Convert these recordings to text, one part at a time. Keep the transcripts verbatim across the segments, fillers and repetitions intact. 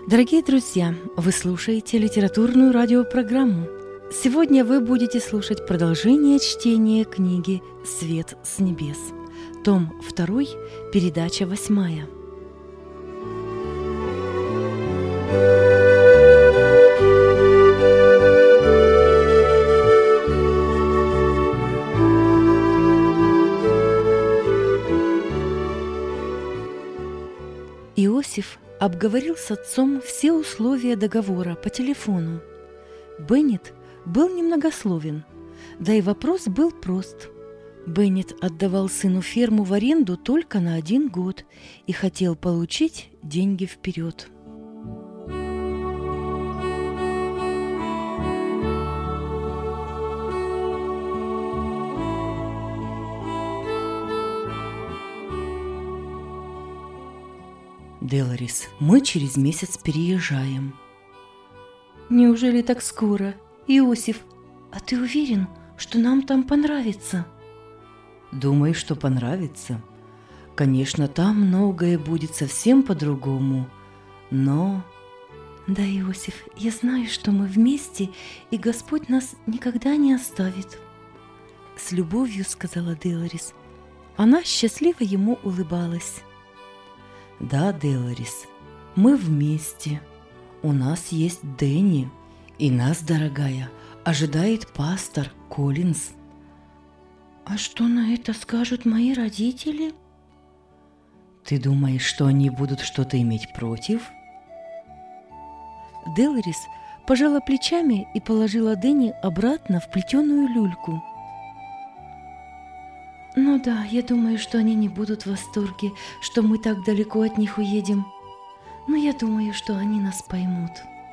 Дорогие друзья, вы слушаете литературную радиопрограмму. Сегодня вы будете слушать продолжение чтения книги «Свет с небес». Том второй, передача восьмая. Иосиф обговорил с отцом все условия договора по телефону. Беннет был немногословен, да и вопрос был прост. Беннет отдавал сыну ферму в аренду только на один год и хотел получить деньги вперед. «Делорис, мы через месяц переезжаем». «Неужели так скоро? Иосиф, а ты уверен, что нам там понравится?» «Думаю, что понравится. Конечно, там многое будет совсем по-другому, но...» «Да, Иосиф, я знаю, что мы вместе, и Господь нас никогда не оставит», — с любовью сказала Делорис. Она счастливо ему улыбалась. «Да, Делорис, мы вместе. У нас есть Дэнни, и нас, дорогая, ожидает пастор Коллинз». «А что на это скажут мои родители?» «Ты думаешь, что они будут что-то иметь против?» Делорис пожала плечами и положила Дэнни обратно в плетеную люльку. «Ну да, я думаю, что они не будут в восторге, что мы так далеко от них уедем. Но я думаю, что они нас поймут».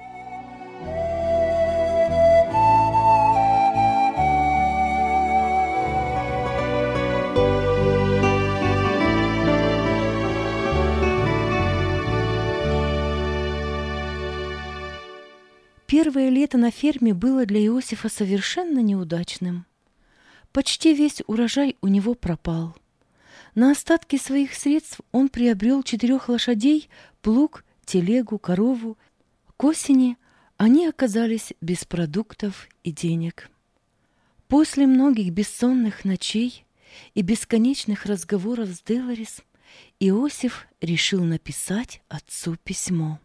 Первое лето на ферме было для Иосифа совершенно неудачным. Почти весь урожай у него пропал. На остатки своих средств он приобрел четырех лошадей, плуг, телегу, корову. К осени они оказались без продуктов и денег. После многих бессонных ночей и бесконечных разговоров с Делорис Иосиф решил написать отцу письмо.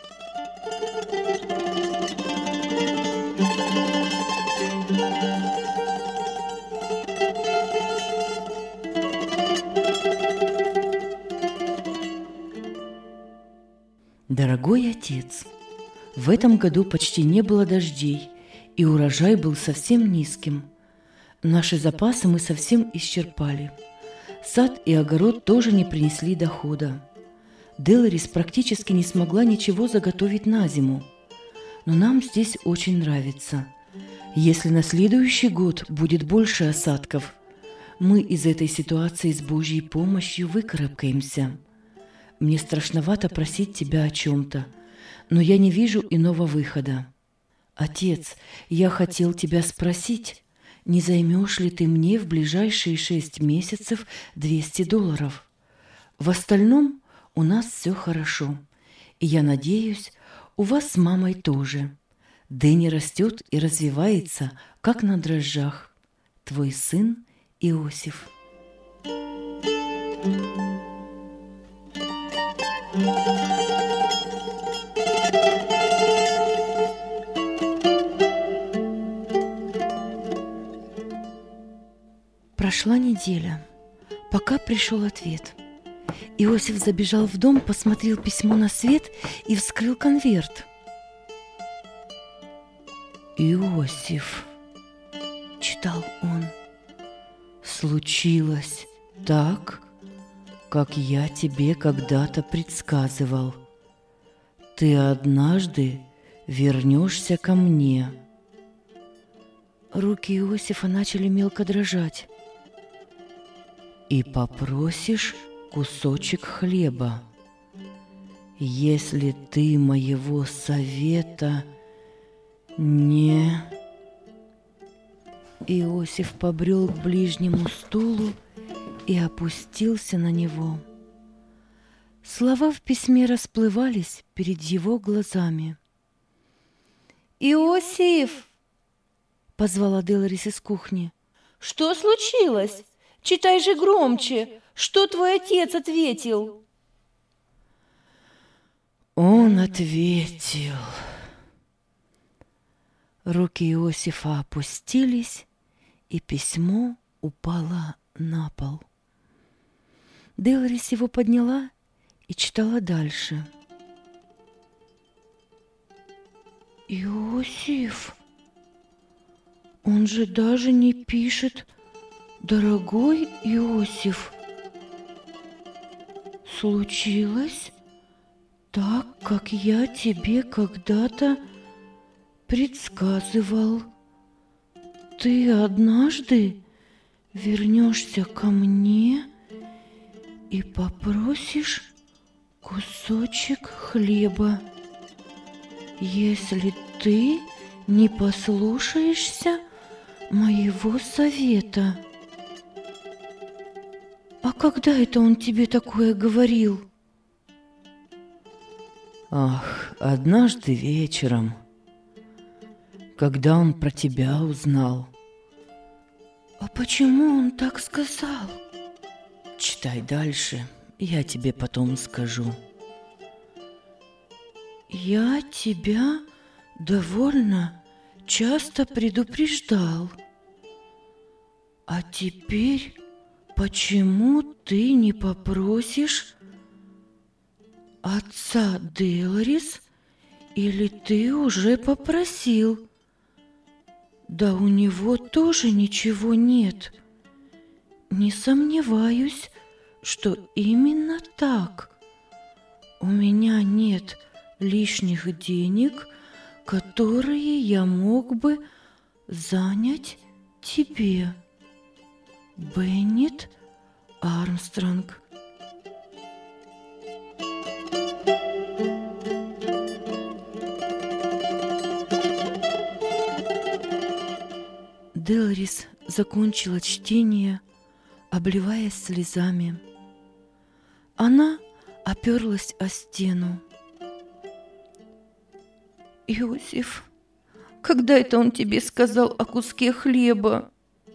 Дорогой отец, в этом году почти не было дождей, и урожай был совсем низким. Наши запасы мы совсем исчерпали. Сад и огород тоже не принесли дохода. Делорис практически не смогла ничего заготовить на зиму. Но нам здесь очень нравится. Если на следующий год будет больше осадков, мы из этой ситуации с Божьей помощью выкарабкаемся. Мне страшновато просить тебя о чем-то, но я не вижу иного выхода. Отец, я хотел тебя спросить, не займешь ли ты мне в ближайшие шесть месяцев двести долларов? В остальном у нас все хорошо, и я надеюсь, у вас с мамой тоже. Дэнни растет и развивается, как на дрожжах. Твой сын Иосиф». Прошла неделя, пока пришел ответ. Иосиф забежал в дом, посмотрел письмо на свет и вскрыл конверт. «Иосиф», — читал он, — «случилось так, как я тебе когда-то предсказывал. Ты однажды вернешься ко мне». Руки Иосифа начали мелко дрожать. «И попросишь кусочек хлеба. Если ты моего совета не...» Иосиф побрел к ближнему стулу и опустился на него. Слова в письме расплывались перед его глазами. «Иосиф!» — позвала Деларис из кухни. «Что случилось? Читай же громче! Что твой отец ответил?» Он ответил. Руки Иосифа опустились, и письмо упало на пол. Деларис его подняла и читала дальше. «Иосиф, он же даже не пишет «Дорогой Иосиф». Случилось так, как я тебе когда-то предсказывал. Ты однажды вернешься ко мне и попросишь кусочек хлеба. Если ты не послушаешься моего совета. А когда это он тебе такое говорил? Ах, однажды вечером, когда он про тебя узнал. А почему он так сказал? Читай дальше, я тебе потом скажу. Я тебя довольно часто предупреждал. А теперь почему ты не попросишь отца Деларис, или ты уже попросил? Да у него тоже ничего нет. Не сомневаюсь, что именно так. У меня нет лишних денег, которые я мог бы занять тебе. Беннет Армстронг. Деларис закончила чтение, обливаясь слезами. Она оперлась о стену. «Иосиф, когда это он тебе сказал о куске хлеба?»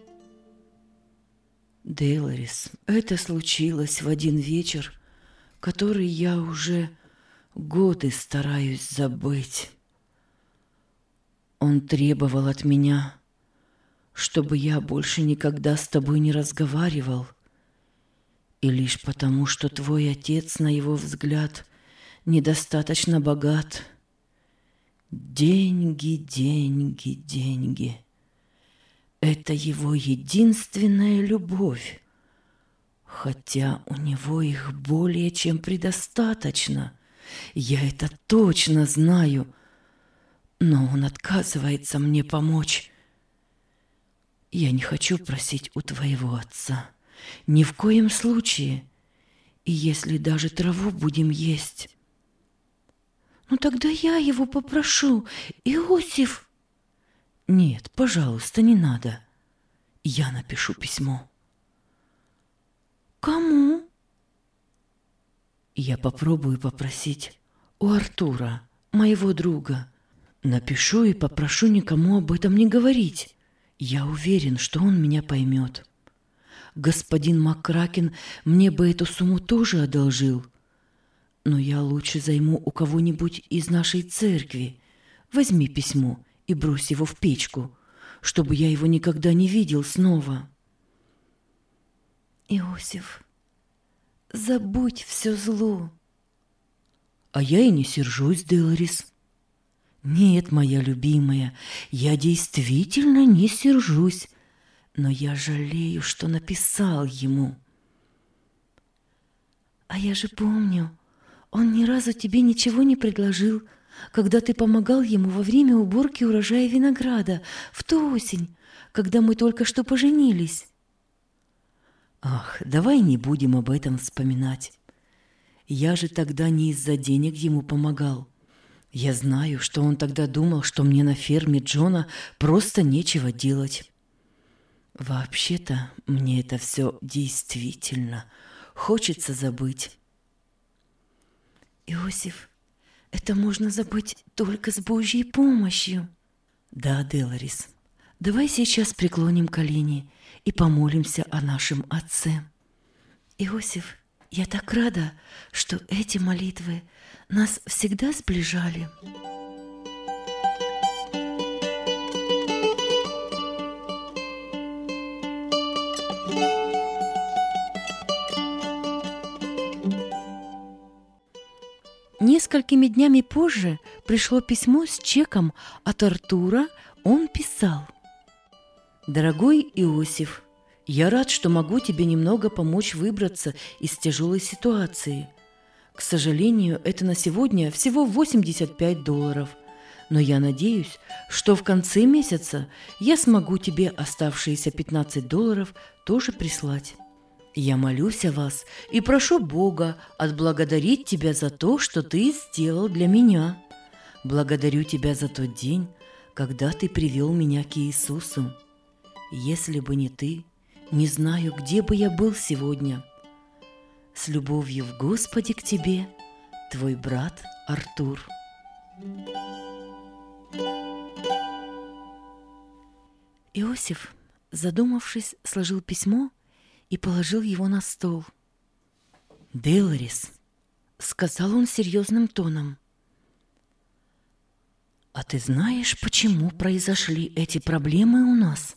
«Деларис, это случилось в один вечер, который я уже годы стараюсь забыть. Он требовал от меня, чтобы я больше никогда с тобой не разговаривал. И лишь потому, что твой отец, на его взгляд, недостаточно богат. Деньги, деньги, деньги. Это его единственная любовь, хотя у него их более чем предостаточно. Я это точно знаю, но он отказывается мне помочь. Я не хочу просить у твоего отца, ни в коем случае, и если даже траву будем есть. Ну тогда я его попрошу, Иосиф. Нет, пожалуйста, не надо. Я напишу письмо. Кому? Я попробую попросить у Артура, моего друга. Напишу и попрошу никому об этом не говорить. Я уверен, что он меня поймет. Господин МакКракен мне бы эту сумму тоже одолжил. Но я лучше займу у кого-нибудь из нашей церкви. Возьми письмо и брось его в печку, чтобы я его никогда не видел снова. Иосиф, забудь все зло. А я и не сержусь, Деларис. Нет, моя любимая, я действительно не сержусь, но я жалею, что написал ему. А я же помню, он ни разу тебе ничего не предложил, когда ты помогал ему во время уборки урожая винограда в ту осень, когда мы только что поженились. Ах, давай не будем об этом вспоминать. Я же тогда не из-за денег ему помогал. Я знаю, что он тогда думал, что мне на ферме Джона просто нечего делать. Вообще-то мне это все действительно хочется забыть. Иосиф, это можно забыть только с Божьей помощью. Да, Деларис, давай сейчас преклоним колени и помолимся о нашем Отце. Иосиф, я так рада, что эти молитвы нас всегда сближали. Несколькими днями позже пришло письмо с чеком от Артура. Он писал: «Дорогой Иосиф, я рад, что могу тебе немного помочь выбраться из тяжелой ситуации. К сожалению, это на сегодня всего восемьдесят пять долларов, но я надеюсь, что в конце месяца я смогу тебе оставшиеся пятнадцать долларов тоже прислать. Я молюсь о вас и прошу Бога отблагодарить тебя за то, что ты сделал для меня. Благодарю тебя за тот день, когда ты привел меня к Иисусу. Если бы не ты, не знаю, где бы я был сегодня. С любовью в Господе к тебе, твой брат Артур». Иосиф, задумавшись, сложил письмо и положил его на стол. «Деларис», — сказал он серьезным тоном, — «а ты знаешь, почему произошли эти проблемы у нас?»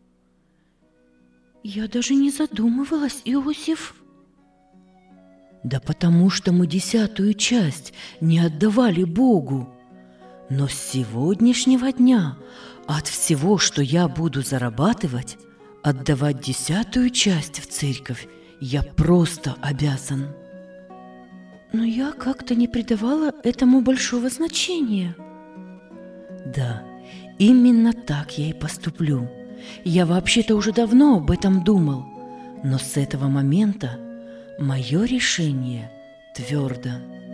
«Я даже не задумывалась, Иосиф». «Да потому что мы десятую часть не отдавали Богу. Но с сегодняшнего дня от всего, что я буду зарабатывать, отдавать десятую часть в церковь я просто обязан». «Но я как-то не придавала этому большого значения». «Да, именно так я и поступлю. Я вообще-то уже давно об этом думал, но с этого момента мое решение твердо».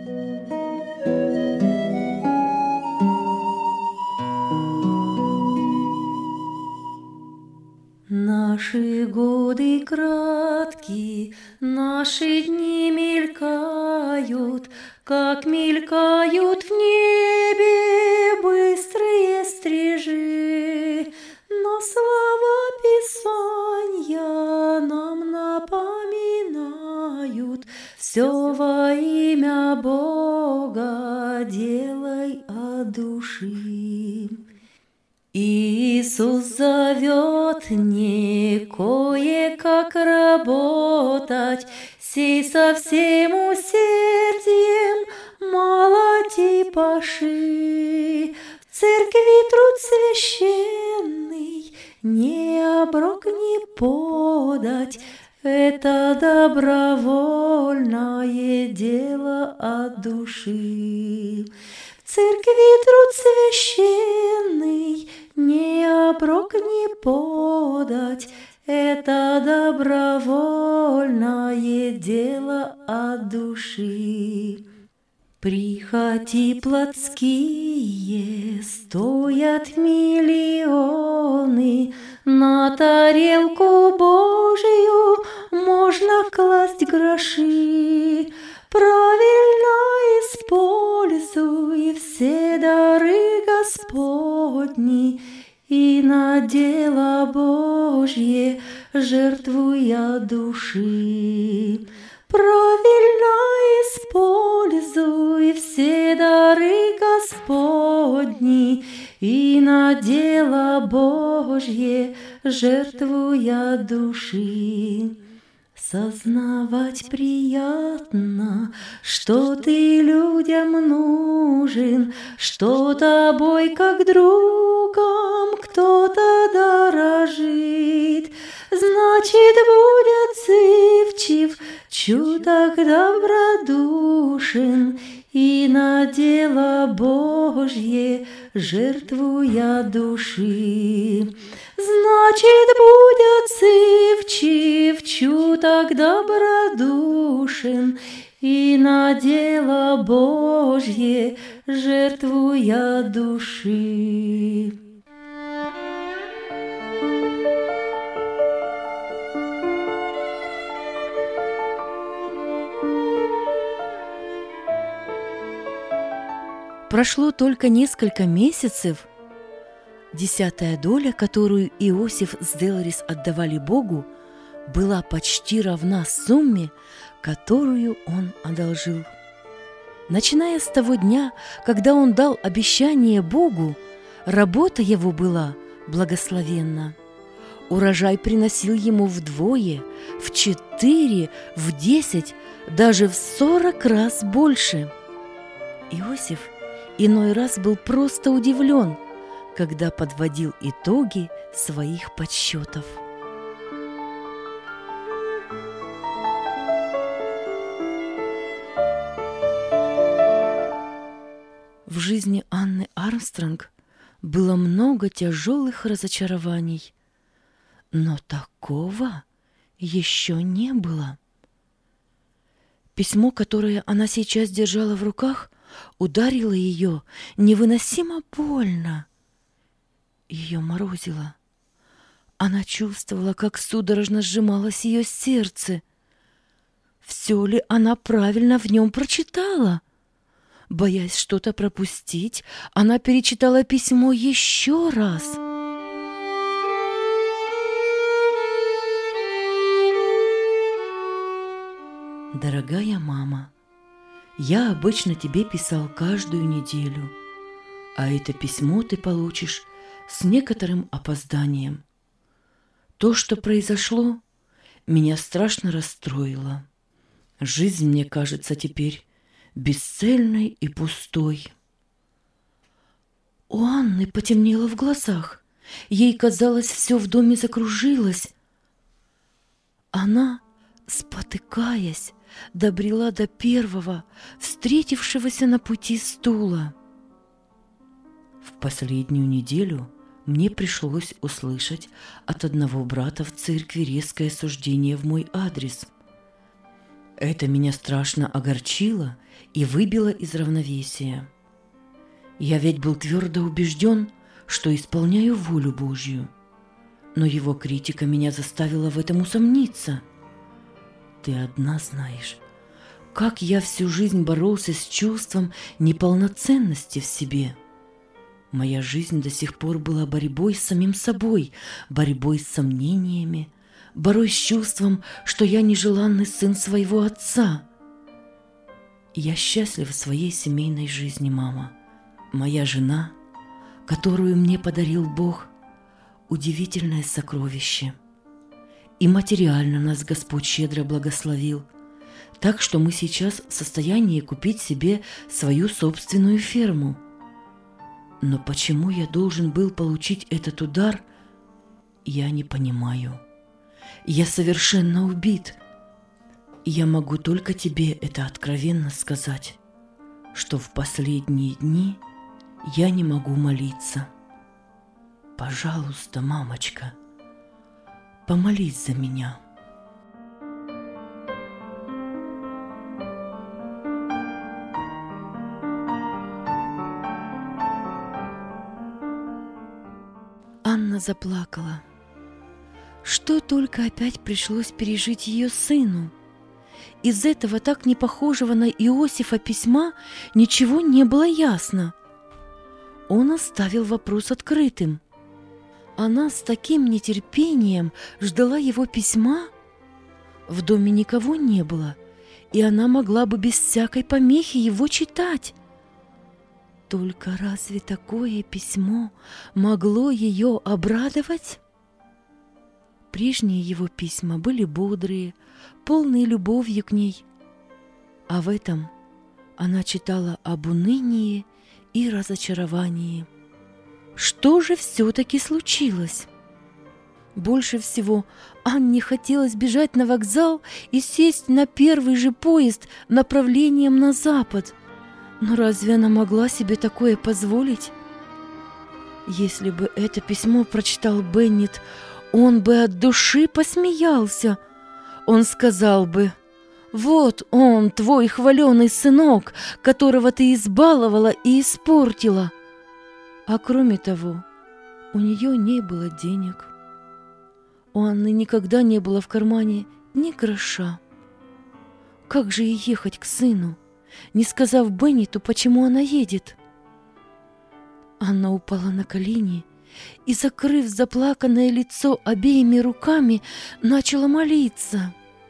Наши годы краткие, наши дни мелькают, как мелькают в небе быстрые стрижи. Но слова Писания нам напоминают: все во имя Бога делай от души. Иисус зовет не кое-как работать, сей со всем усердием молоти паши. В церкви труд священный не оброк не подать, это добровольное дело от души. В церкви труд священный не оброк не подать, это добровольное дело от души. Прихоти плотские стоят миллионы, на тарелку Божию можно класть гроши. Правильно используй все дары Господни, и на дело Божье жертвуя души. Правильно используй все дары Господни, и на дело Божье жертвуя души. Сознавать приятно, что ты людям нужен, что тобой как другом кто-то дорожит. Значит, будь отзывчив, чуток добродушен, и на дело Божье жертвуя души. Значит, будь отзывчив, чуток добродушен, и на дело Божье жертвуя души. Прошло только несколько месяцев. Десятая доля, которую Иосиф с Деларис отдавали Богу, была почти равна сумме, которую он одолжил. Начиная с того дня, когда он дал обещание Богу, работа его была благословенна. Урожай приносил ему вдвое, в четыре, в десять, даже в сорок раз больше. Иосиф иной раз был просто удивлен, когда подводил итоги своих подсчетов. В жизни Анны Армстронг было много тяжелых разочарований, но такого еще не было. Письмо, которое она сейчас держала в руках, ударило ее невыносимо больно. Ее морозило. Она чувствовала, как судорожно сжималось ее сердце. Все ли она правильно в нем прочитала? Боясь что-то пропустить, она перечитала письмо еще раз. «Дорогая мама, я обычно тебе писал каждую неделю, а это письмо ты получишь с некоторым опозданием. То, что произошло, меня страшно расстроило. Жизнь мне кажется теперь бесцельной и пустой». У Анны потемнело в глазах. Ей казалось, все в доме закружилось. Она, спотыкаясь, добрела до первого, встретившегося на пути стула. В последнюю неделю мне пришлось услышать от одного брата в церкви резкое суждение в мой адрес. Это меня страшно огорчило и выбило из равновесия. Я ведь был твердо убежден, что исполняю волю Божью, но его критика меня заставила в этом усомниться. Ты одна знаешь, как я всю жизнь боролся с чувством неполноценности в себе. Моя жизнь до сих пор была борьбой с самим собой, борьбой с сомнениями, борьбой с чувством, что я нежеланный сын своего отца. Я счастлив в своей семейной жизни, мама. Моя жена, которую мне подарил Бог, удивительное сокровище. И материально нас Господь щедро благословил, так что мы сейчас в состоянии купить себе свою собственную ферму. Но почему я должен был получить этот удар, я не понимаю. Я совершенно убит. Я могу только тебе это откровенно сказать, что в последние дни я не могу молиться. Пожалуйста, мамочка, помолись за меня. Анна заплакала. Что только опять пришлось пережить ее сыну. Из этого так не похожего на Иосифа письма ничего не было ясно. Он оставил вопрос открытым. Она с таким нетерпением ждала его письма. В доме никого не было, и она могла бы без всякой помехи его читать. Только разве такое письмо могло ее обрадовать? Прежние его письма были бодрые, полные любовью к ней, а в этом она читала об унынии и разочаровании. Что же все-таки случилось? Больше всего Анне хотелось бежать на вокзал и сесть на первый же поезд направлением на запад. Но разве она могла себе такое позволить? Если бы это письмо прочитал Беннет, он бы от души посмеялся. Он сказал бы: «Вот он, твой хваленый сынок, которого ты избаловала и испортила». А кроме того, у нее не было денег. У Анны никогда не было в кармане ни гроша. Как же ей ехать к сыну, не сказав Беннету, почему она едет? Анна упала на колени и, закрыв заплаканное лицо обеими руками, начала молиться.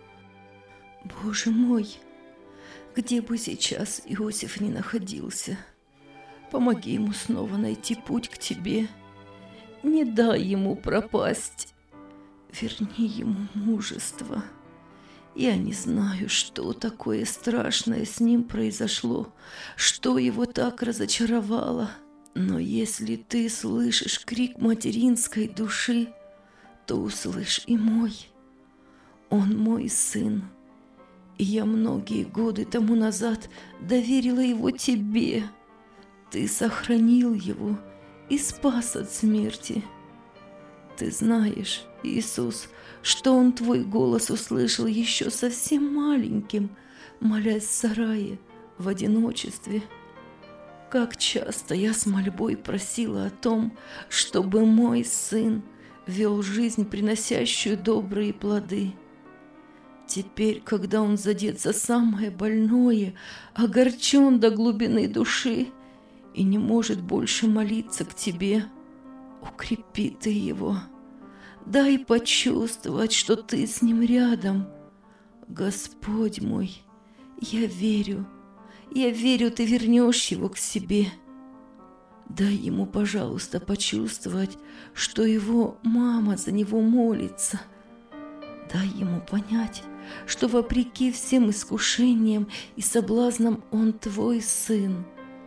«Боже мой, где бы сейчас Иосиф ни находился, помоги ему снова найти путь к тебе. Не дай ему пропасть. Верни ему мужество. Я не знаю, что такое страшное с ним произошло, что его так разочаровало. Но если ты слышишь крик материнской души, то услышь и мой. Он мой сын, и я многие годы тому назад доверила его тебе. Ты сохранил его и спас от смерти. Ты знаешь, Иисус, что он твой голос услышал еще совсем маленьким, молясь в сарае в одиночестве. Как часто я с мольбой просила о том, чтобы мой сын вел жизнь, приносящую добрые плоды. Теперь, когда он задет за самое больное, огорчен до глубины души и не может больше молиться к тебе, укрепи ты его. Дай почувствовать, что ты с ним рядом. Господь мой, я верю, я верю, ты вернешь его к себе. Дай ему, пожалуйста, почувствовать, что его мама за него молится. Дай ему понять, что вопреки всем искушениям и соблазнам он твой сын.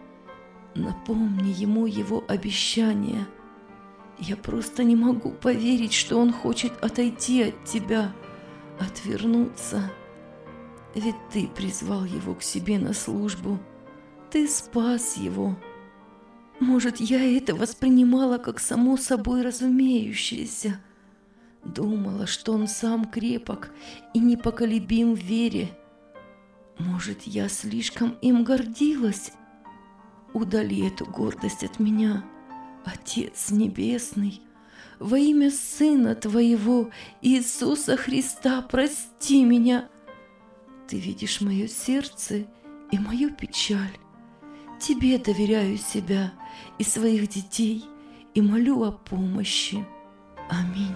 Напомни ему его обещание. Я просто не могу поверить, что он хочет отойти от тебя, отвернуться. Ведь ты призвал его к себе на службу. Ты спас его. Может, я это воспринимала как само собой разумеющееся. Думала, что он сам крепок и непоколебим в вере. Может, я слишком им гордилась? Удали эту гордость от меня, Отец Небесный. Во имя Сына Твоего, Иисуса Христа, прости меня. Ты видишь мое сердце и мою печаль. Тебе доверяю себя и своих детей и молю о помощи. Аминь.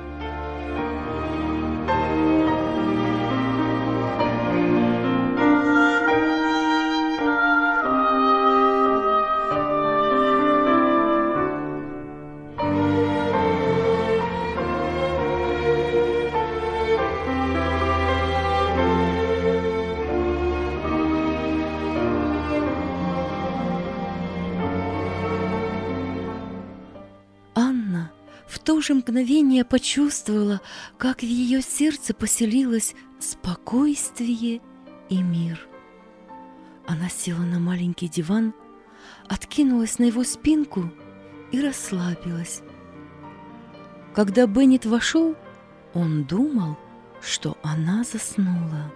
В то же мгновение почувствовала, как в ее сердце поселилось спокойствие и мир. Она села на маленький диван, откинулась на его спинку и расслабилась. Когда Беннет вошел, он думал, что она заснула.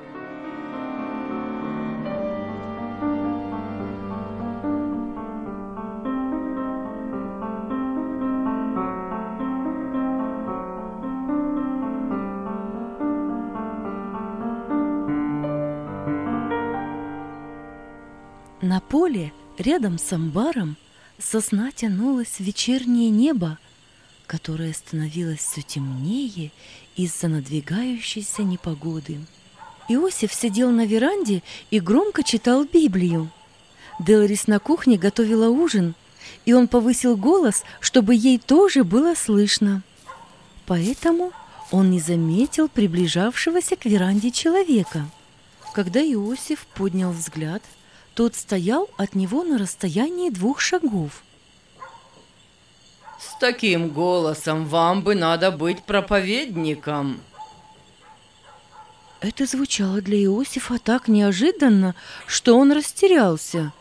На поле, рядом с амбаром, со сна тянулось вечернее небо, которое становилось все темнее из-за надвигающейся непогоды. Иосиф сидел на веранде и громко читал Библию. Деларис на кухне готовила ужин, и он повысил голос, чтобы ей тоже было слышно. Поэтому он не заметил приближавшегося к веранде человека. Когда Иосиф поднял взгляд, тот стоял от него на расстоянии двух шагов. «С таким голосом вам бы надо быть проповедником!» Это звучало для Иосифа так неожиданно, что он растерялся.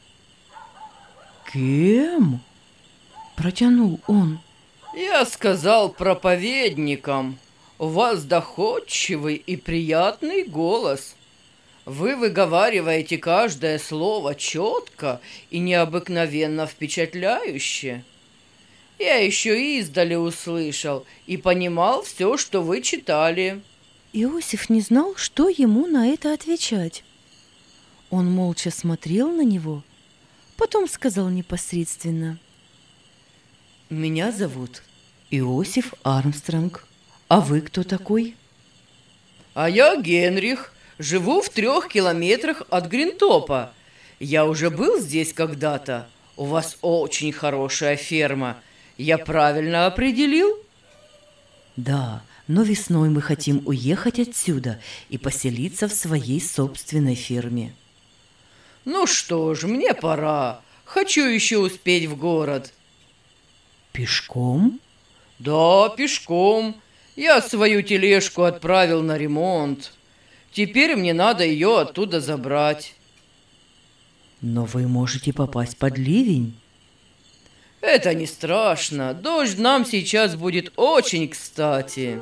«Кем?» – протянул он. «Я сказал проповедником. У вас доходчивый и приятный голос. Вы выговариваете каждое слово четко и необыкновенно впечатляюще. Я еще издали услышал и понимал все, что вы читали». Иосиф не знал, что ему на это отвечать. Он молча смотрел на него, Потом сказал непосредственно: Меня зовут. Иосиф Армстронг. А вы кто такой? А я Генрих. Живу в трех километрах от Гринтопа. Я уже был здесь когда-то. У вас очень хорошая ферма. Я правильно определил? Да, но весной мы хотим уехать отсюда и поселиться в своей собственной ферме. Ну что ж, мне пора. Хочу еще успеть в город. Пешком? Да, пешком. Я свою тележку отправил на ремонт. Теперь мне надо ее оттуда забрать. Но вы можете попасть под ливень. Это не страшно. Дождь нам сейчас будет очень кстати.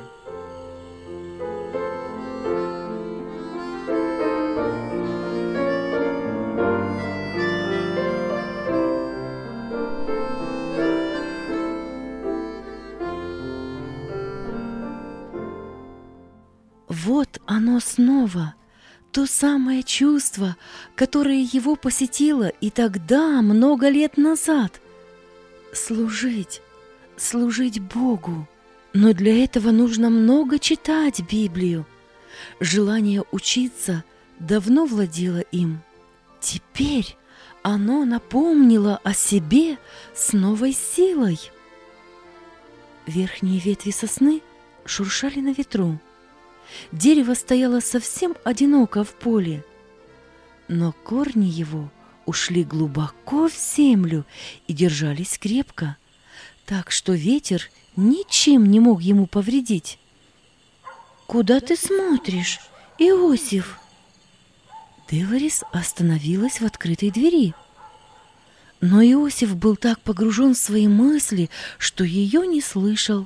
Вот оно снова, то самое чувство, которое его посетило и тогда, много лет назад. Служить, служить Богу. Но для этого нужно много читать Библию. Желание учиться давно владело им. Теперь оно напомнило о себе с новой силой. Верхние ветви сосны шуршали на ветру. Дерево стояло совсем одиноко в поле, но корни его ушли глубоко в землю и держались крепко, так что ветер ничем не мог ему повредить. «Куда ты смотришь, Иосиф?» Деларис остановилась в открытой двери. Но Иосиф был так погружен в свои мысли, что ее не слышал.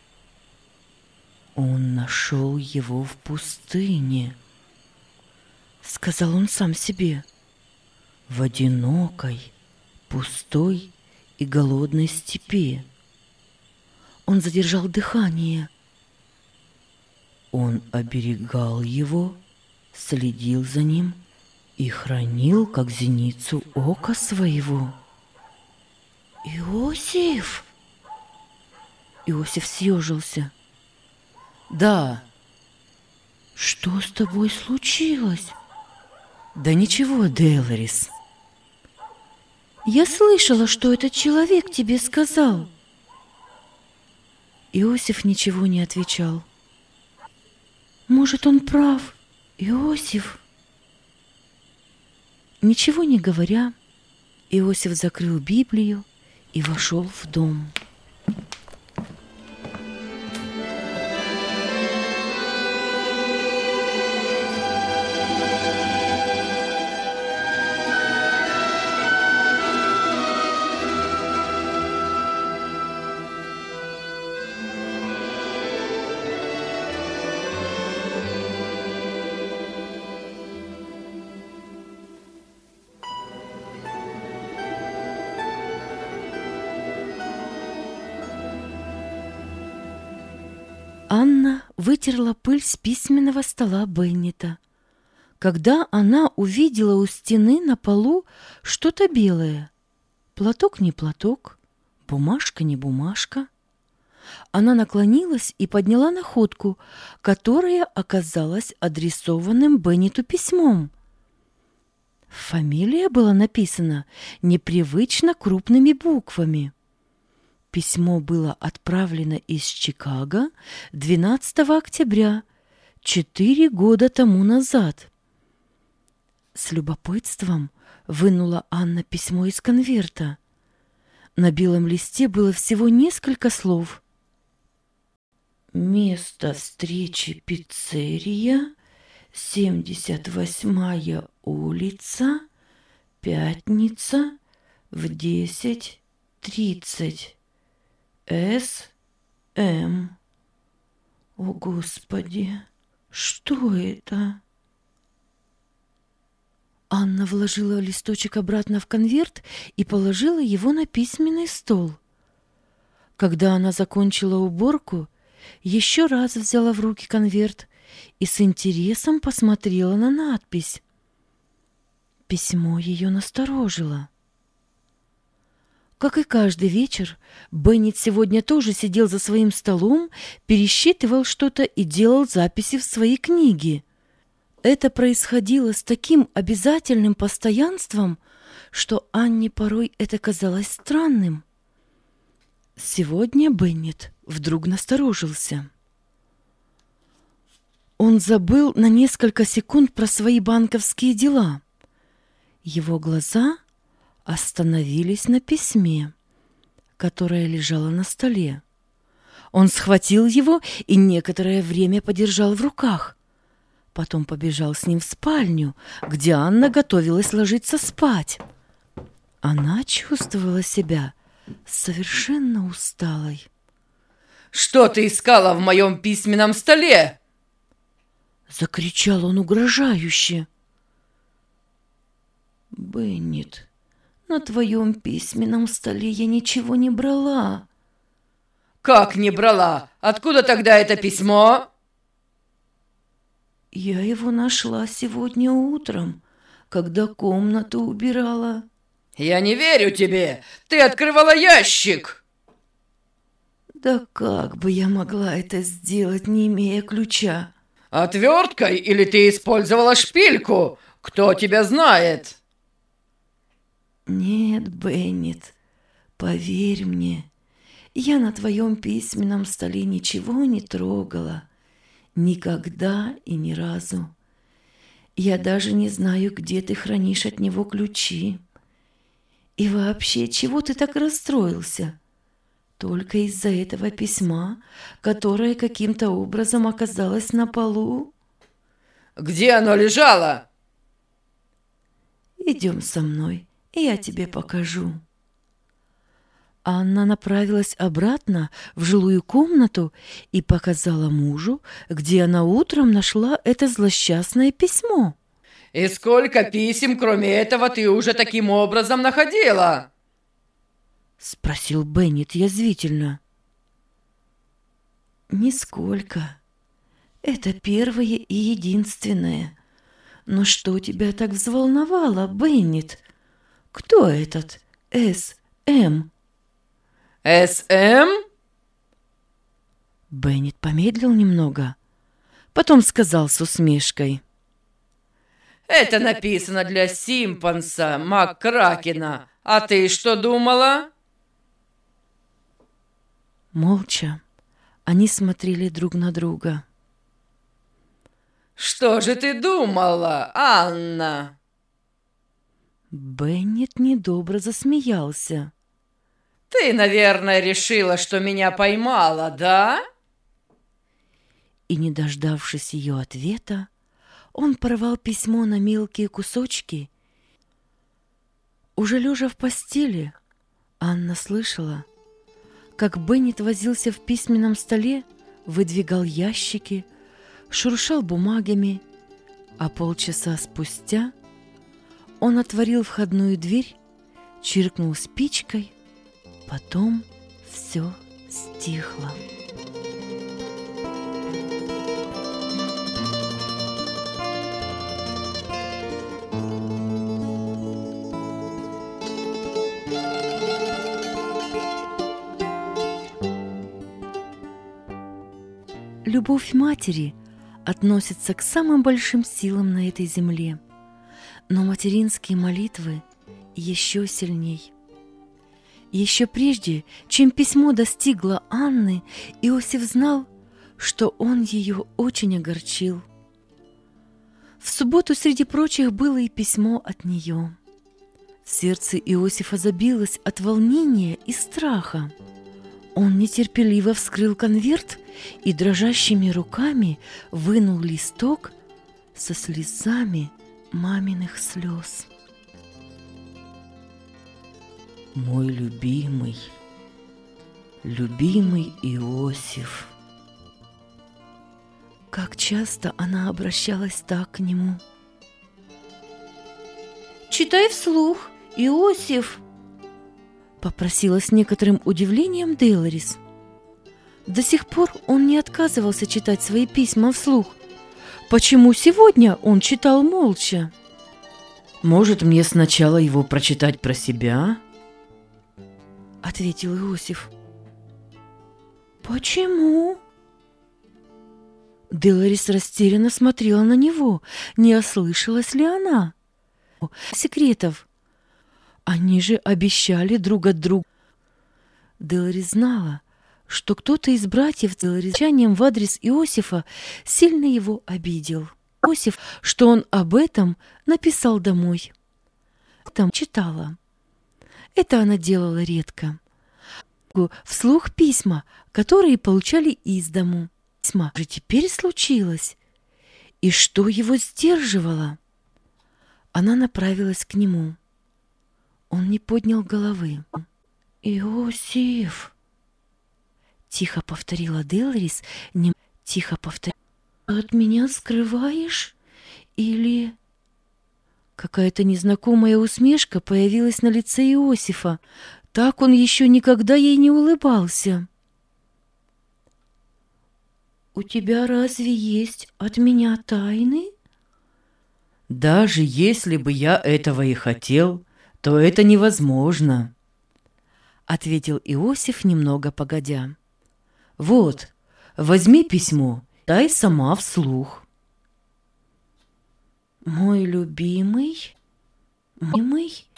«Он нашел его в пустыне», — сказал он сам себе, — «в одинокой, пустой и голодной степи». Он задержал дыхание. Он оберегал его, следил за ним и хранил, как зеницу ока своего. «Иосиф!» Иосиф съежился. «Да». «Что с тобой случилось?» «Да ничего, Деларис». «Я слышала, что этот человек тебе сказал». Иосиф ничего не отвечал. «Может, он прав, Иосиф?» Ничего не говоря, Иосиф закрыл Библию и вошел в дом. Анна вытерла пыль с письменного стола Беннета. Когда она увидела у стены на полу что-то белое, платок не платок, бумажка не бумажка, она наклонилась и подняла находку, которая оказалась адресованным Беннету письмом. Фамилия была написана непривычно крупными буквами. Письмо было отправлено из Чикаго двенадцатого октября, четыре года тому назад. С любопытством вынула Анна письмо из конверта. На белом листе было всего несколько слов. «Место встречи пиццерия, семьдесят восьмая улица, пятница в десять тридцать. С. М. О, Господи, что это?» Анна вложила листочек обратно в конверт и положила его на письменный стол. Когда она закончила уборку, еще раз взяла в руки конверт и с интересом посмотрела на надпись. Письмо ее насторожило. Как и каждый вечер, Беннет сегодня тоже сидел за своим столом, пересчитывал что-то и делал записи в свои книги. Это происходило с таким обязательным постоянством, что Анне порой это казалось странным. Сегодня Беннет вдруг насторожился. Он забыл на несколько секунд про свои банковские дела. Его глаза остановились на письме, которое лежало на столе. Он схватил его и некоторое время подержал в руках. Потом побежал с ним в спальню, где Анна готовилась ложиться спать. Она чувствовала себя совершенно усталой. «Что ты искала в моем письменном столе?» Закричал он угрожающе. «Беннет, на твоем письменном столе я ничего не брала». «Как не брала? Откуда тогда это письмо?» «Я его нашла сегодня утром, когда комнату убирала». «Я не верю тебе! Ты открывала ящик!» «Да как бы я могла это сделать, не имея ключа?» «Отверткой или ты использовала шпильку? Кто тебя знает?» «Нет, Беннет, поверь мне, я на твоем письменном столе ничего не трогала. Никогда и ни разу. Я даже не знаю, где ты хранишь от него ключи. И вообще, чего ты так расстроился? Только из-за этого письма, которое каким-то образом оказалось на полу?» «Где оно лежало?» «Идем со мной, и я тебе покажу». Анна направилась обратно в жилую комнату и показала мужу, где она утром нашла это злосчастное письмо. «И сколько писем, кроме этого, ты уже таким образом находила?» — спросил Беннет язвительно. «Нисколько. Это первое и единственное. Но что тебя так взволновало, Беннет? Кто этот С М?» «С М?» Беннет помедлил немного, потом сказал с усмешкой. «Это написано для Симпсона МакКракена. А ты что думала?» Молча они смотрели друг на друга. «Что же ты думала, Анна?» Беннет недобро засмеялся. «Ты, наверное, решила, что меня поймала, да?» И, не дождавшись ее ответа, он порвал письмо на мелкие кусочки. Уже лежа в постели, Анна слышала, как Беннет возился в письменном столе, выдвигал ящики, шуршал бумагами, а полчаса спустя он отворил входную дверь, чиркнул спичкой, потом все стихло. Любовь матери относится к самым большим силам на этой земле, но материнские молитвы еще сильней. Еще прежде, чем письмо достигло Анны, Иосиф знал, что он ее очень огорчил. В субботу среди прочих было и письмо от нее. Сердце Иосифа забилось от волнения и страха. Он нетерпеливо вскрыл конверт и дрожащими руками вынул листок со слезами маминых слез. «Мой любимый, любимый Иосиф». Как часто она обращалась так к нему. «Читай вслух, Иосиф!» — попросила с некоторым удивлением Делорис. До сих пор он не отказывался читать свои письма вслух. Почему сегодня он читал молча? «Может, мне сначала его прочитать про себя?» ответил Иосиф. Почему? Деларис растерянно смотрела на него. Не ослышалась ли она? Секретов. Они же обещали друг от друга. Деларис знала, что кто-то из братьев Деларисчанием в адрес Иосифа сильно его обидел. Иосиф, что он об этом написал домой. Там читала. Это она делала редко. Вслух письма, которые получали из дому. Письма же теперь случилось. И что его сдерживало? Она направилась к нему. Он не поднял головы. «Иосиф!» Тихо повторила Деларис, не тихо повторила. «От меня скрываешь? Или...» Какая-то незнакомая усмешка появилась на лице Иосифа. Так он еще никогда ей не улыбался. «У тебя разве есть от меня тайны?» «Даже если бы я этого и хотел, то это невозможно», — ответил Иосиф немного погодя. «Вот, возьми письмо, дай сама вслух». «Мой любимый, любимый,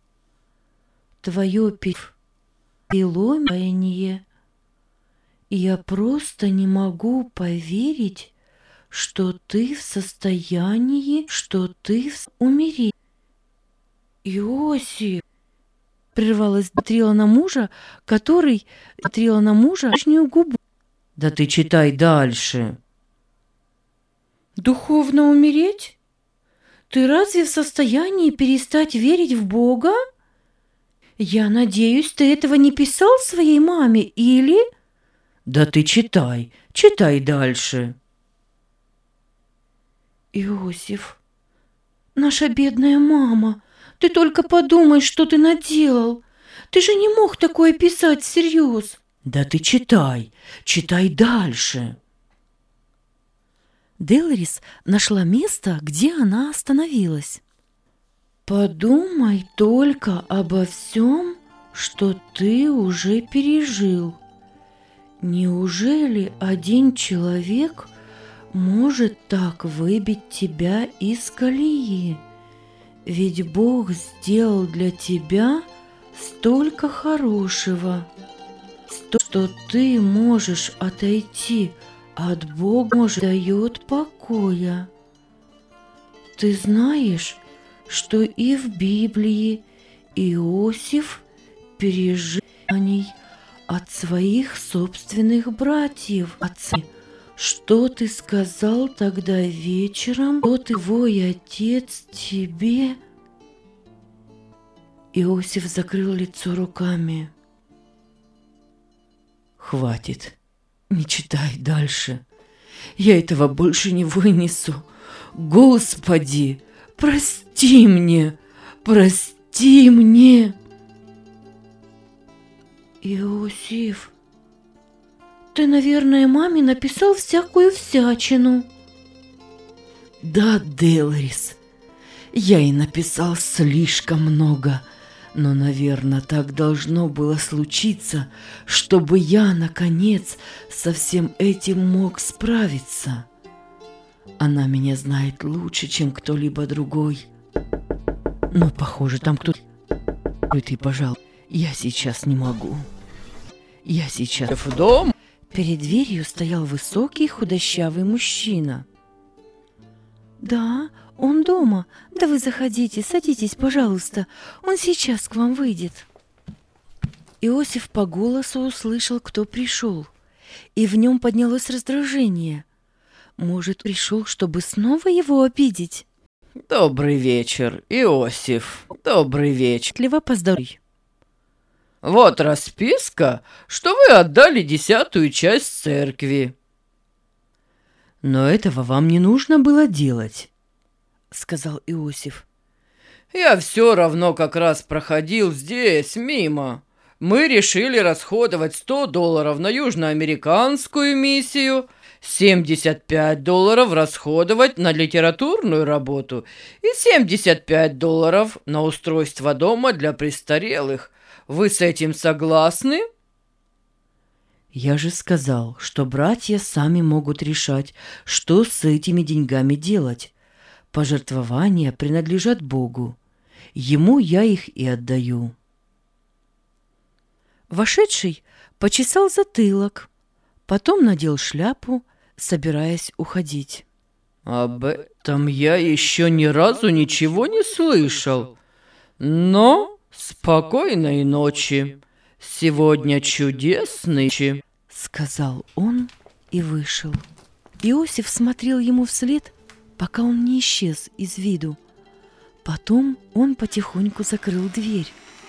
твое переломление, я просто не могу поверить, что ты в состоянии, что ты в... умереть». «Иосиф!» прервалась, смотрела на мужа, который смотрела на мужа нижнюю губу. «Да ты читай дальше». «Духовно умереть? Ты разве в состоянии перестать верить в Бога? Я надеюсь, ты этого не писал своей маме, или...» «Да ты читай, читай дальше». «Иосиф, наша бедная мама, ты только подумай, что ты наделал. Ты же не мог такое писать всерьез». «Да ты читай, читай дальше». Деларис нашла место, где она остановилась. «Подумай только обо всем, что ты уже пережил. Неужели один человек может так выбить тебя из колеи? Ведь Бог сделал для тебя столько хорошего, что ты можешь отойти от Бога, может, дает покоя. Ты знаешь, что и в Библии Иосиф пережил от своих собственных братьев. Отцы, что ты сказал тогда вечером, что твой отец тебе...» Иосиф закрыл лицо руками. «Хватит, не читай дальше. Я этого больше не вынесу. Господи, прости мне, прости мне!» «Иосиф, ты, наверное, маме написал всякую всячину». «Да, Деларис, я и написал слишком много, но, наверное, так должно было случиться, чтобы я, наконец, со всем этим мог справиться. Она меня знает лучше, чем кто-либо другой. Но, похоже, там кто-то... Ты, пожалуйста, я сейчас не могу. Я сейчас в дом». Перед дверью стоял высокий худощавый мужчина. «Да, он дома. Да вы заходите, садитесь, пожалуйста. Он сейчас к вам выйдет». Иосиф по голосу услышал, кто пришел, и в нем поднялось раздражение. Может, пришел, чтобы снова его обидеть? «Добрый вечер, Иосиф. Добрый вечер». Тливо поздоровай. «Вот расписка, что вы отдали десятую часть церкви». «Но этого вам не нужно было делать», — сказал Иосиф. «Я все равно как раз проходил здесь, мимо. Мы решили расходовать сто долларов на южноамериканскую миссию, семьдесят пять долларов расходовать на литературную работу и семьдесят пять долларов на устройство дома для престарелых. Вы с этим согласны? Я же сказал, что братья сами могут решать, что с этими деньгами делать. Пожертвования принадлежат Богу. Ему я их и отдаю. Вошедший почесал затылок, потом надел шляпу, собираясь уходить. Об этом я еще ни разу ничего не слышал. Но спокойной ночи. Сегодня чудесный ночи, — сказал он и вышел. Иосиф смотрел ему вслед, пока он не исчез из виду. Потом он потихоньку закрыл дверь.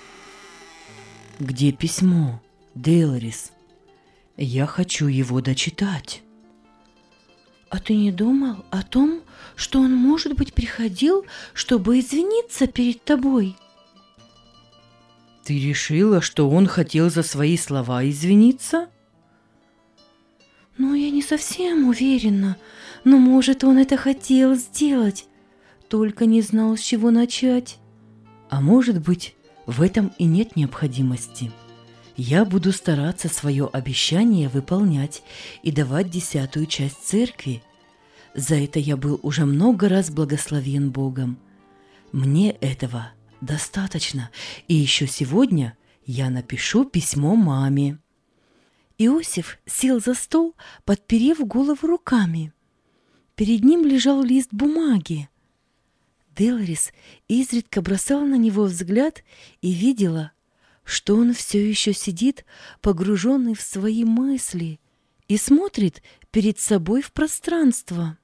«Где письмо, Деларис? Я хочу его дочитать». «А ты не думал о том, что он, может быть, приходил, чтобы извиниться перед тобой?» «Ты решила, что он хотел за свои слова извиниться?» «Ну, я не совсем уверена, но, может, он это хотел сделать, только не знал, с чего начать. А может быть, в этом и нет необходимости. Я буду стараться свое обещание выполнять и давать десятую часть церкви. За это я был уже много раз благословен Богом. Мне этого достаточно, и еще сегодня я напишу письмо маме». Иосиф сел за стол, подперев голову руками. Перед ним лежал лист бумаги. Деларис изредка бросала на него взгляд и видела, что он все еще сидит, погруженный в свои мысли, и смотрит перед собой в пространство.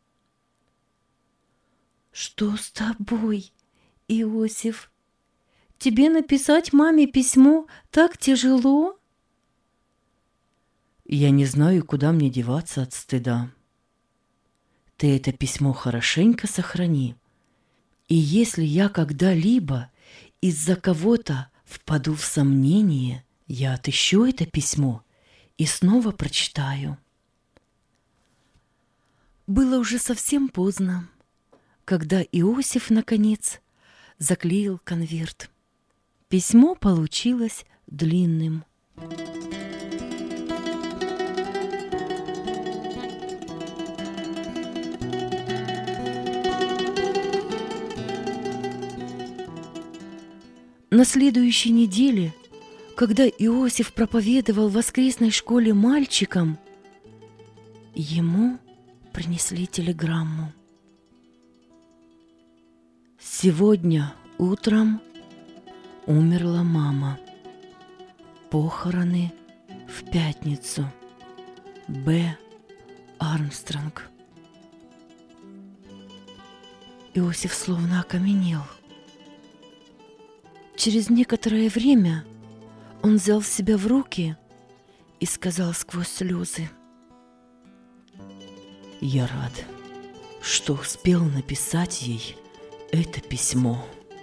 «Что с тобой, Иосиф? Тебе написать маме письмо так тяжело?» «Я не знаю, куда мне деваться от стыда. Ты это письмо хорошенько сохрани. И если я когда-либо из-за кого-то впаду в сомнение, я отыщу это письмо и снова прочитаю». Было уже совсем поздно, когда Иосиф, наконец, заклеил конверт. Письмо получилось длинным. На следующей неделе, когда Иосиф проповедовал в воскресной школе мальчикам, ему принесли телеграмму. Сегодня утром умерла мама. Похороны в пятницу. Б. Армстронг. Иосиф словно окаменел. Через некоторое время он взял себя в руки и сказал сквозь слезы: «Я рад, что успел написать ей это письмо».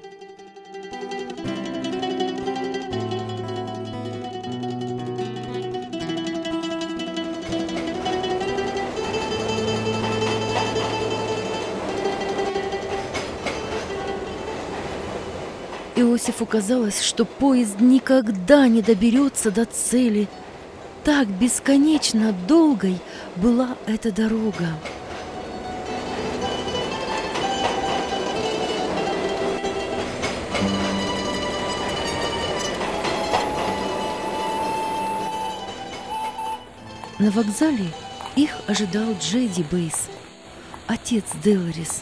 Иосифу казалось, что поезд никогда не доберется до цели. Так бесконечно долгой была эта дорога. На вокзале их ожидал Джеди Бейс, отец Деларис.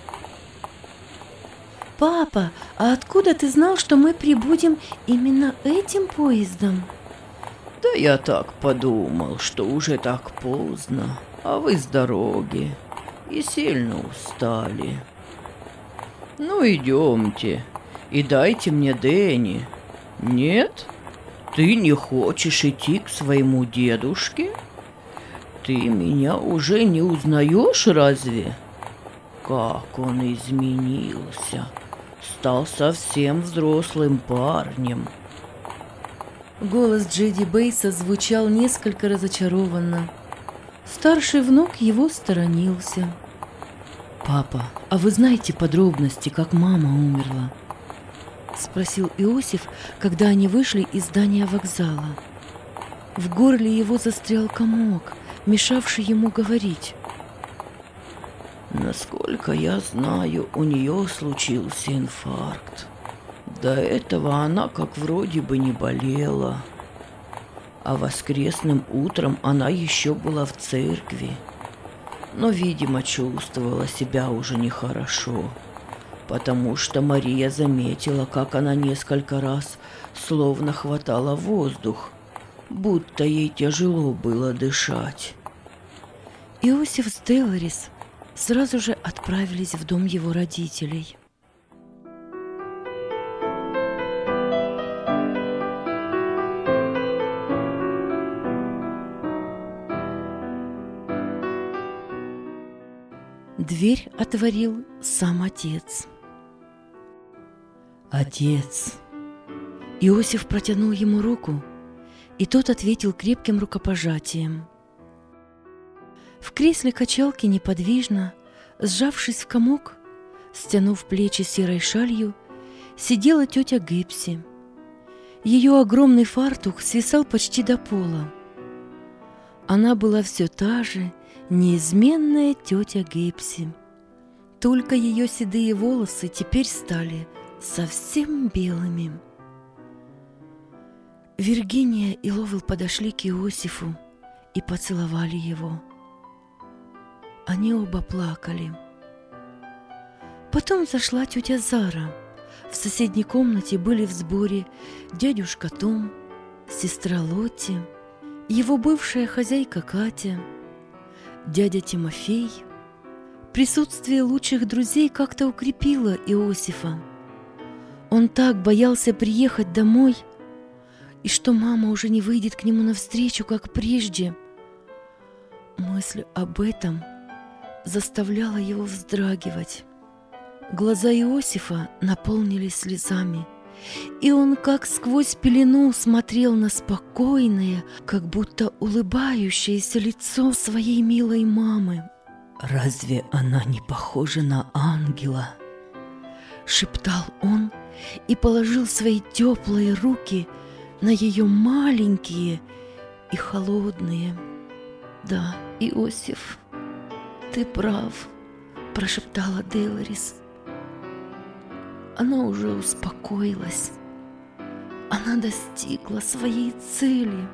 «Папа, а откуда ты знал, что мы прибудем именно этим поездом?» Да я так подумал, что уже так поздно, а вы с дороги и сильно устали. Ну, идемте и дайте мне Дэнни. Нет? Ты не хочешь идти к своему дедушке? Ты меня уже не узнаешь, разве? Как он изменился! Стал совсем взрослым парнем. Голос Джеди Бейса звучал несколько разочарованно. Старший внук его сторонился. «Папа, а вы знаете подробности, как мама умерла?» – спросил Иосиф, когда они вышли из здания вокзала. В горле его застрял комок, мешавший ему говорить. Насколько я знаю, у нее случился инфаркт. До этого она как вроде бы не болела. А воскресным утром она еще была в церкви. Но, видимо, чувствовала себя уже нехорошо, потому что Мария заметила, как она несколько раз словно хватала воздух, будто ей тяжело было дышать. Иосиф с Деларис сразу же отправились в дом его родителей. Дверь отворил сам отец. «Отец!» Иосиф протянул ему руку, и тот ответил крепким рукопожатием. В кресле качалки неподвижно, сжавшись в комок, стянув плечи серой шалью, сидела тетя Гепси. Ее огромный фартук свисал почти до пола. Она была все та же неизменная тетя Гепси. Только ее седые волосы теперь стали совсем белыми. Виргиния и Ловел подошли к Иосифу и поцеловали его. Они оба плакали. Потом зашла тетя Зара. В соседней комнате были в сборе дядюшка Том, сестра Лотти, его бывшая хозяйка Катя, дядя Тимофей. Присутствие лучших друзей как-то укрепило Иосифа. Он так боялся приехать домой, и что мама уже не выйдет к нему навстречу, как прежде. Мысль об этом заставляла его вздрагивать. Глаза Иосифа наполнились слезами, и он как сквозь пелену смотрел на спокойное, как будто улыбающееся лицо своей милой мамы. «Разве она не похожа на ангела?» — шептал он и положил свои теплые руки на ее маленькие и холодные. «Да, Иосиф, ты прав», — прошептала Деларис. Она уже успокоилась. Она достигла своей цели.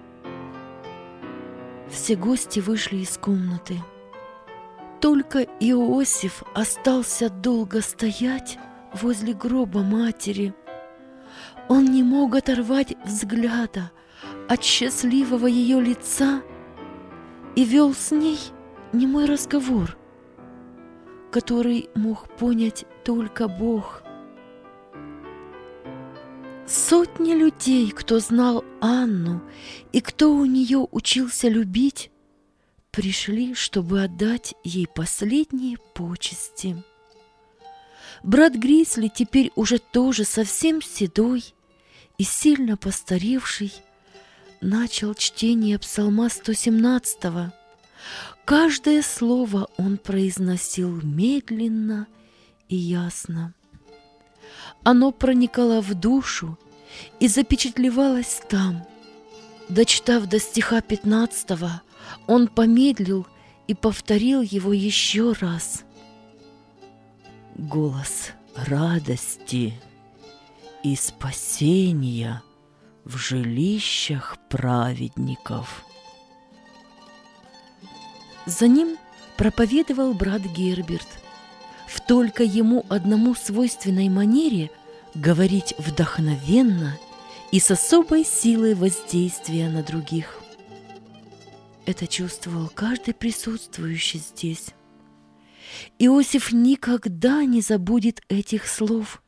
Все гости вышли из комнаты. Только Иосиф остался долго стоять возле гроба матери. Он не мог оторвать взгляда от счастливого ее лица и вел с ней немой разговор, который мог понять только Бог. Сотни людей, кто знал Анну и кто у нее учился любить, пришли, чтобы отдать ей последние почести. Брат Грисли, теперь уже тоже совсем седой и сильно постаревший, начал чтение Псалма сто семнадцатого. Каждое слово он произносил медленно и ясно. Оно проникало в душу и запечатлевалось там. Дочитав до стиха пятнадцатого, он помедлил и повторил его еще раз. «Голос радости и спасения в жилищах праведников». За ним проповедовал брат Герберт, в только ему одному свойственной манере говорить вдохновенно и с особой силой воздействия на других. Это чувствовал каждый присутствующий здесь. Иосиф никогда не забудет этих слов.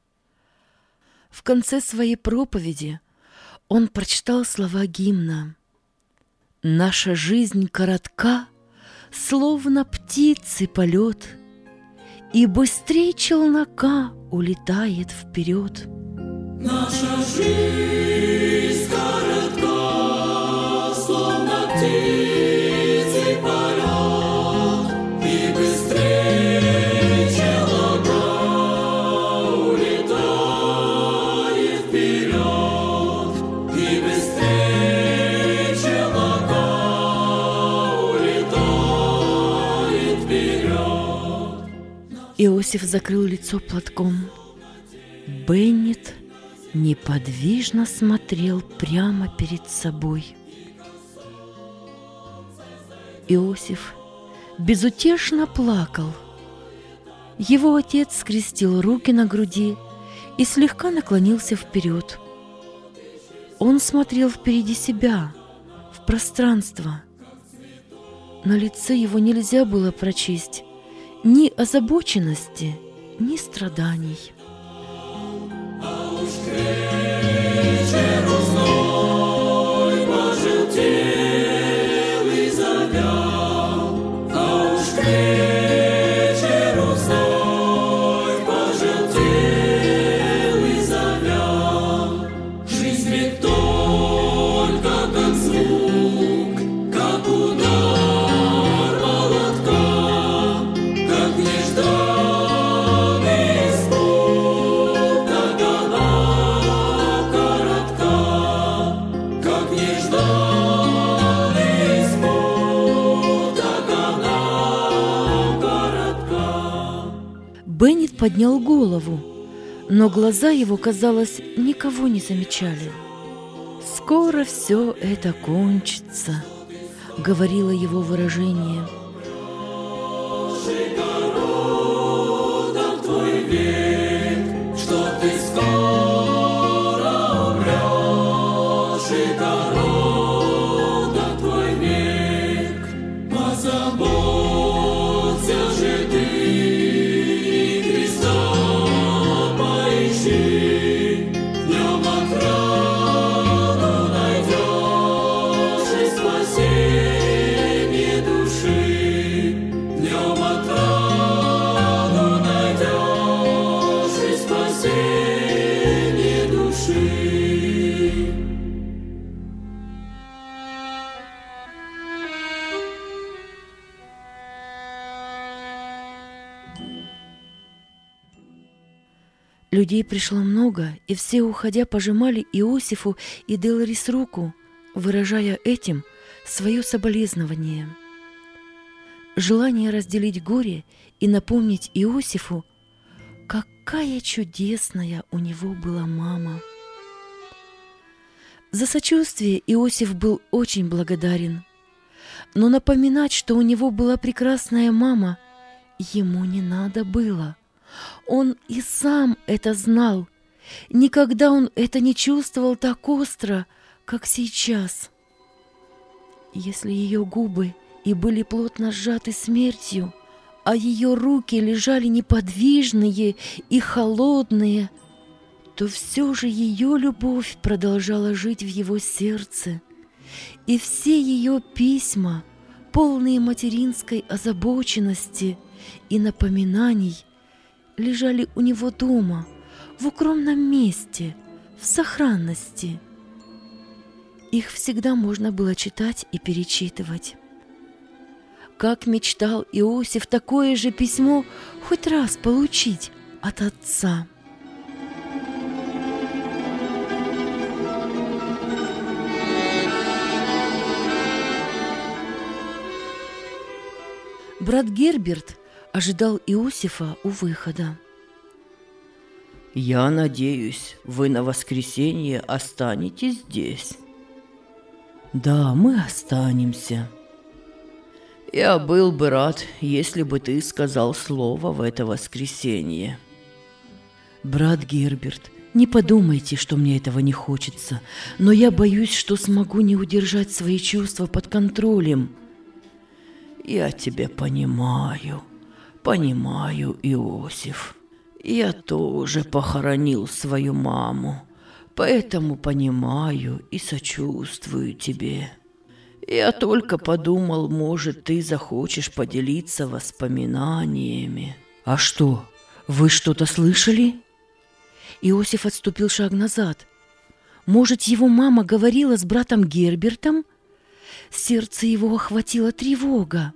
В конце своей проповеди он прочитал слова гимна: «Наша жизнь коротка, словно птицы полет, и быстрей челнока улетает вперед». Наша жизнь коротка, словно птицы полет, и быстрей челнока улетает Иосиф закрыл лицо платком. Беннет неподвижно смотрел прямо перед собой. Иосиф безутешно плакал. Его отец скрестил руки на груди и слегка наклонился вперед. Он смотрел впереди себя, в пространство. На лице его нельзя было прочесть ни озабоченности, ни страданий. Беннет поднял голову, но глаза его, казалось, никого не замечали. «Скоро все это кончится», — говорило его выражение. Людей пришло много, и все, уходя, пожимали Иосифу и Деларис руку, выражая этим свое соболезнование. Желание разделить горе и напомнить Иосифу, какая чудесная у него была мама. За сочувствие Иосиф был очень благодарен, но напоминать, что у него была прекрасная мама, ему не надо было. Он и сам это знал. Никогда он это не чувствовал так остро, как сейчас. Если ее губы и были плотно сжаты смертью, а ее руки лежали неподвижные и холодные, то все же ее любовь продолжала жить в его сердце, и все ее письма, полные материнской озабоченности и напоминаний, лежали у него дома, в укромном месте, в сохранности. Их всегда можно было читать и перечитывать. Как мечтал Иосиф такое же письмо хоть раз получить от отца. Брат Герберт ожидал Иосифа у выхода. «Я надеюсь, вы на воскресенье останетесь здесь». «Да, мы останемся». «Я был бы рад, если бы ты сказал слово в это воскресенье». «Брат Герберт, не подумайте, что мне этого не хочется, но я боюсь, что смогу не удержать свои чувства под контролем». «Я тебя понимаю». «Понимаю, Иосиф, я тоже похоронил свою маму, поэтому понимаю и сочувствую тебе. Я только подумал, может, ты захочешь поделиться воспоминаниями». «А что, вы что-то слышали?» Иосиф отступил шаг назад. Может, его мама говорила с братом Гербертом? Сердце его охватила тревога.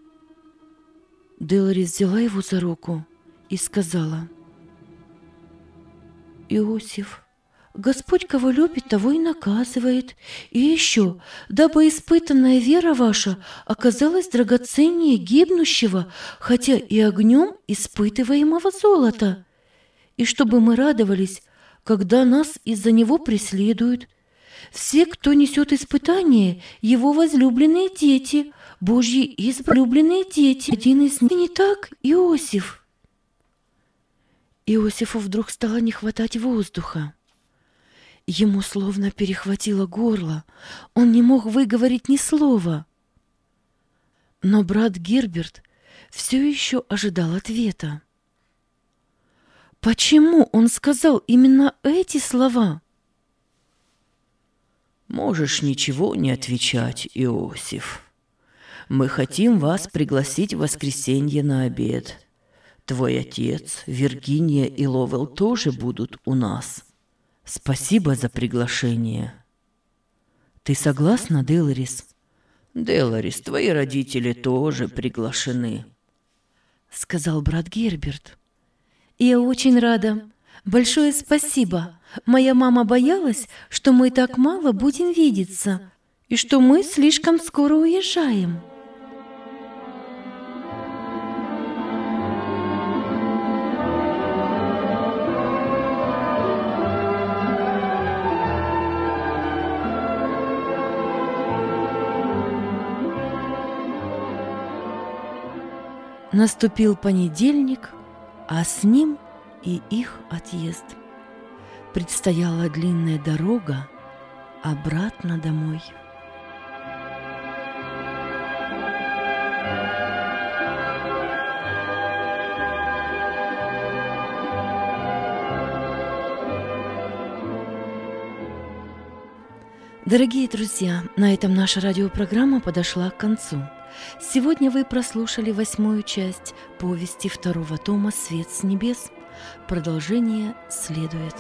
Деларис взяла его за руку и сказала: «Иосиф, Господь, кого любит, того и наказывает. И еще, дабы испытанная вера ваша оказалась драгоценнее гибнущего, хотя и огнем испытываемого золота. И чтобы мы радовались, когда нас из-за него преследуют. Все, кто несет испытание, его возлюбленные дети, Божьи избранные дети. Один из них не так, Иосиф. Иосифу вдруг стало не хватать воздуха. Ему словно перехватило горло, он не мог выговорить ни слова. Но брат Герберт все еще ожидал ответа. Почему он сказал именно эти слова? Можешь ничего не отвечать, Иосиф. Мы хотим вас пригласить в воскресенье на обед. Твой отец, Виргиния и Ловел тоже будут у нас. Спасибо за приглашение. Ты согласна, Делорис? Делорис, твои родители тоже приглашены, сказал брат Герберт. Я очень рада. Большое спасибо. Моя мама боялась, что мы так мало будем видеться и что мы слишком скоро уезжаем. Наступил понедельник, а с ним и их отъезд. Предстояла длинная дорога обратно домой. Дорогие друзья, на этом наша радиопрограмма подошла к концу. Сегодня вы прослушали восьмую часть повести второго тома «Свет с небес». Продолжение следует.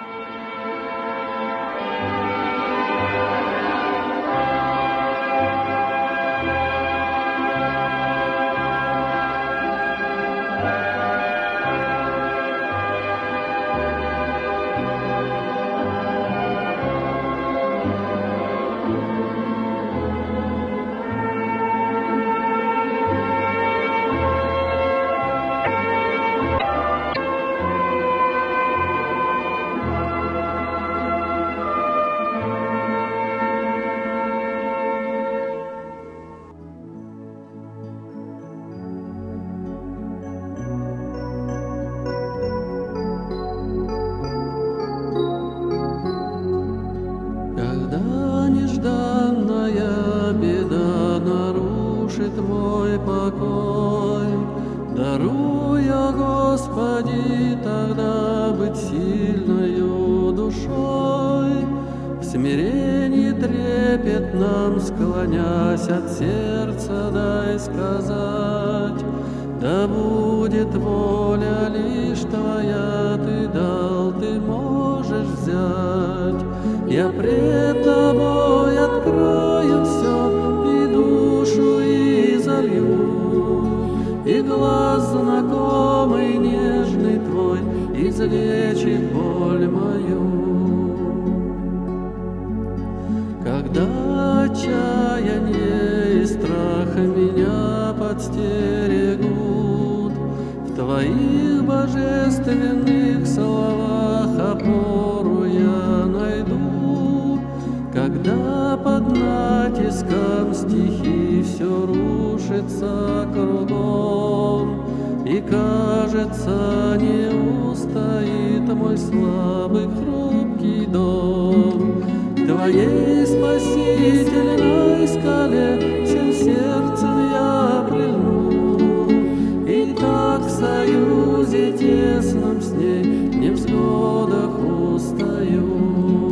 Мой покой, даруя, Господи, тогда быть сильною душой, в смирении трепет нам склонясь от сердца, дай сказать, да будет воля лишь Твоя, Ты дал, Ты можешь взять, я пред Тобой открою все и душу и залью, и глаз знакомый, нежный Твой излечит боль мою. Когда отчаяние и страх меня подстерегут, в Твоих божественных словах опору я найду. Когда под натиском стихий все рушится кругом, и кажется, не устоит мой слабый хрупкий дом, к Твоей спасительной скале всем сердцем я прильну, и так в союзе тесном с ней в невзгодах устаю.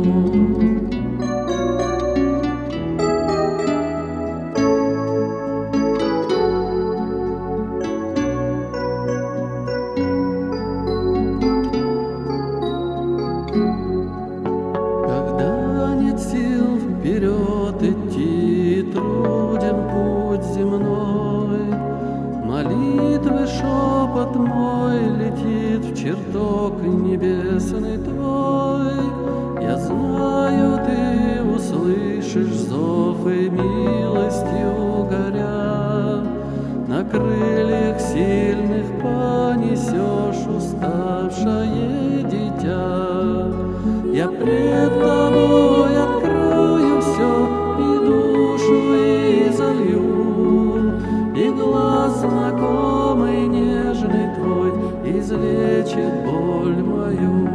Шепот мой летит в чертог небесный Твой, услышишь зов и милостью горя, на крыльях сильных понесешь уставшее дитя. Я пред тобой открою все, и душу изолью, и глаз знакомый нежный твой излечит боль мою.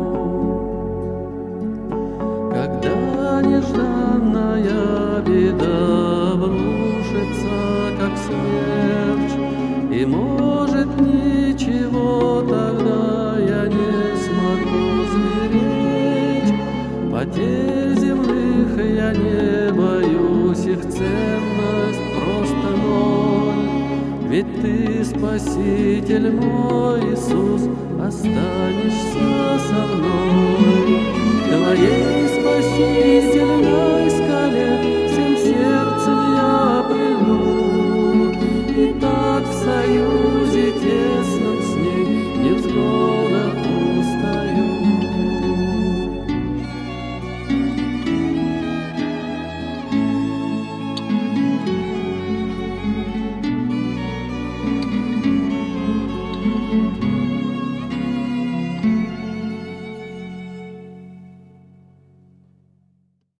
Когда нежданная беда обрушится, как смерч, и, может, ничего тогда я не смогу сберечь, потерь земных я не боюсь, их ценность просто ноль. Ведь ты, Спаситель мой, Иисус, останешься со мной. Твоей спасительной